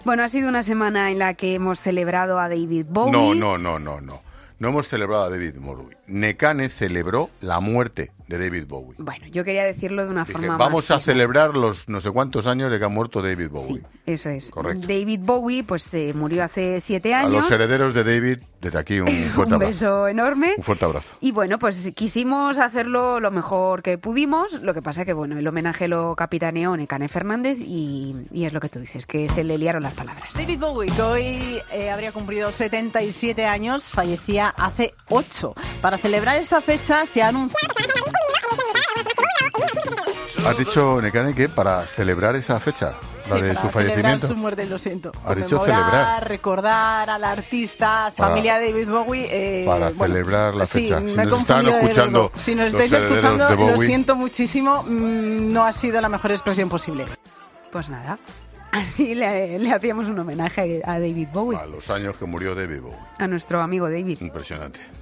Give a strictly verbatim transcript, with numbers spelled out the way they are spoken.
Bueno, ha sido una semana en la que hemos celebrado a David Bowie. No, no, no, no, no. No hemos celebrado a David Bowie. Nekane celebró la muerte de David Bowie. Bueno, yo quería decirlo de una Dije, forma vamos más a fina. celebrar los no sé cuántos años de que ha muerto David Bowie. Sí, eso es. Correcto. David Bowie, pues se murió hace siete A años. los herederos de David, desde aquí un fuerte Un abrazo. beso enorme. Un fuerte abrazo. Y bueno, pues quisimos hacerlo lo mejor que pudimos. Lo que pasa que, bueno, el homenaje lo capitaneó Nekane Fernández y, y es lo que tú dices, que se le liaron las palabras. David Bowie, que hoy eh, habría cumplido setenta y siete años, fallecía hace ocho. Para celebrar esta fecha se ha anunciado... Has dicho, Nekane, que para celebrar esa fecha, la Sí, de para su fallecimiento. celebrar su muerte, lo siento. Has dicho Conmemorar, celebrar. recordar al artista, Para- familia de David Bowie. eh, para bueno, celebrar la sí, fecha. me Si he nos están confundido de escuchando verbo. Si nos los estáis herederos escuchando, de lo Bowie. siento muchísimo. mm, No ha sido la mejor expresión posible. Pues nada, así le, le hacíamos un homenaje a David Bowie, A los años que murió David Bowie. a nuestro amigo David. Impresionante.